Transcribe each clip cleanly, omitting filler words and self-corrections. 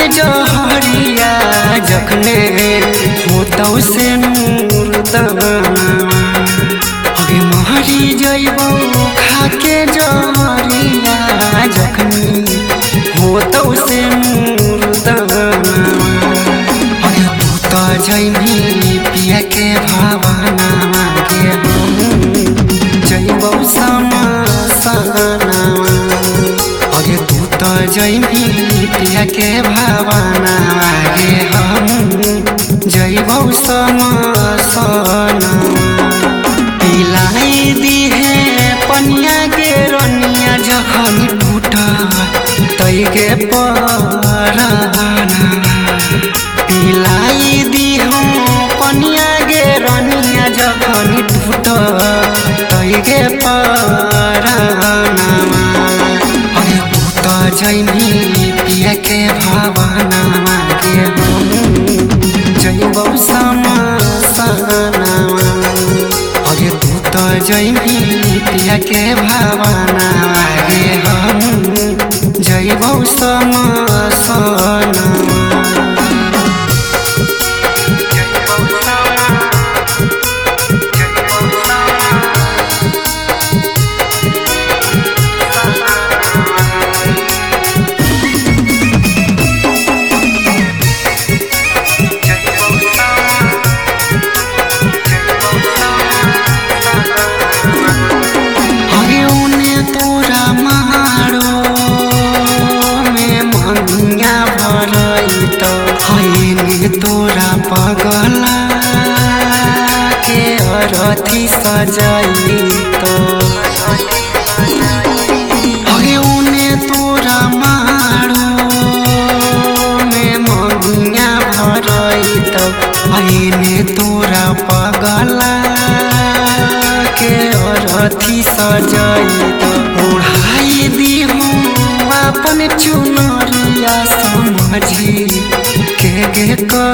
जहरिया जखने होतौ से मुर्दवा अगे महरी जइबौ खाके जहरिया जखने होतौ से मुर्दवा अगे तू तो जइबी पिया के भावना के हम जइबौ समसना अगे तू तो जइबी पिया के भावना गे हम जइबौ समसना पिलाई दिहे पनिया के रनिया जखन टूटा तैगे पराना पिलाई दिहो पनिया गे रनिया जखन टूटा तैगे पराना अरे तू तो जइबी पिया के भावना के हम जइबौ समसना अरे तू तो जइबी पिया के भावना गे हम जइबौ समसना तोरा पगला के अरथी सजाई तो हगे उने तोरा मारो में मंगिया भरई तो आईने तोरा पगला के अरथी सजाई तो ओढ़ाई दिहूँ अपन चुनरिया समझी के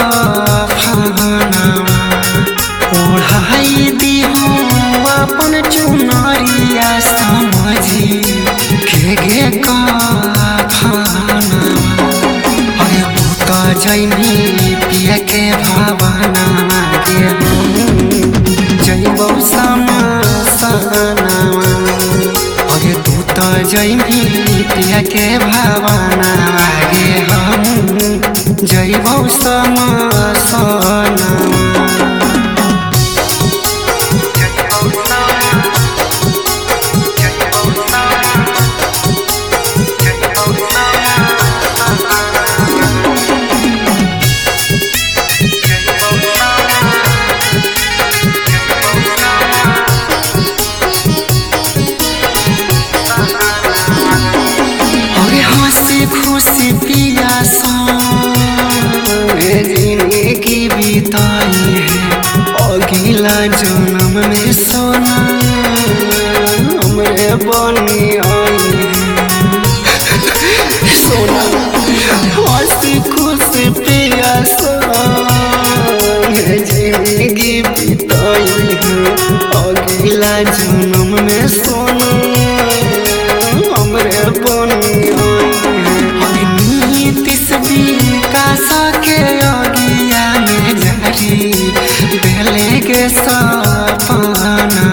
कफना ओढ़ाई दिहूँ अपन चुनरिया समझी के कफना अरे तू तो जइबी पिया के भावना के हम जइबौ समसना अरे तू तो जइबी पिया के भावना गे हम जइबौ समसना खुशी पिया जिंदगी बिताई है अगला जन्म में सोना हमरे बनी आई है सोना हंसी खुशी पिया जिंदगी बिताई है अगला जन्म में सोना हमरे बनी आई के अगिया में जरी बेले के सपना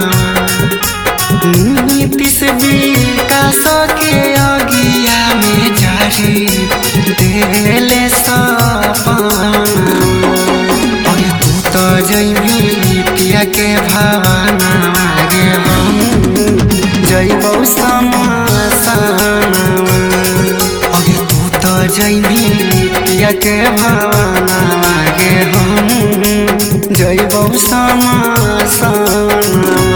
नीतीश विकास के अगिया में जरी बेले सपना अरे तू तो जइबी पिया के भावना गे हम जइबौ समसना अरे तू तो जइबी पिया के भावना गे हम जइबौ समसना।